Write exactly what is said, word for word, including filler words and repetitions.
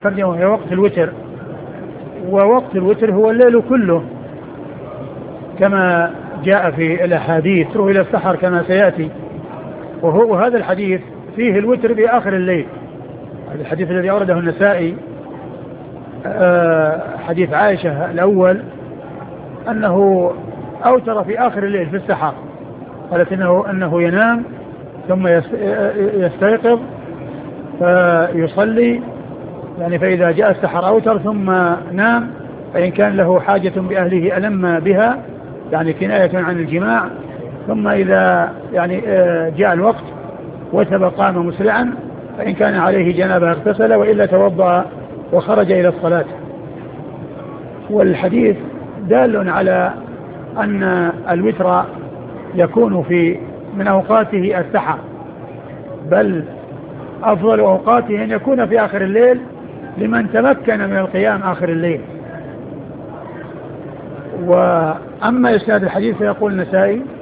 ترجمة هي وقت الوتر، ووقت الوتر هو الليل كله كما جاء في الأحاديث، روي إلى السحر كما سيأتي. وهو هذا الحديث فيه الوتر في آخر الليل. هذا الحديث الذي أورده النسائي حديث عائشة الأول أنه أوتر في آخر الليل في السحر، قالت إنه, أنه ينام ثم يستيقظ فيصلي، يعني فإذا جاء السحر أوتر ثم نام، فإن كان له حاجة بأهله ألم بها، يعني كناية عن الجماع، ثم إذا يعني جاء الوقت وثب قام مسرعا، فإن كان عليه جنابه اغتسل، وإلا توضأ وخرج إلى الصلاة. والحديث دال على أن الوتر يكون في من أوقاته السحر، بل أفضل أوقاته أن يكون في آخر الليل لمن تمكن من القيام آخر الليل. وأما إسناد الحديث فيقول النسائي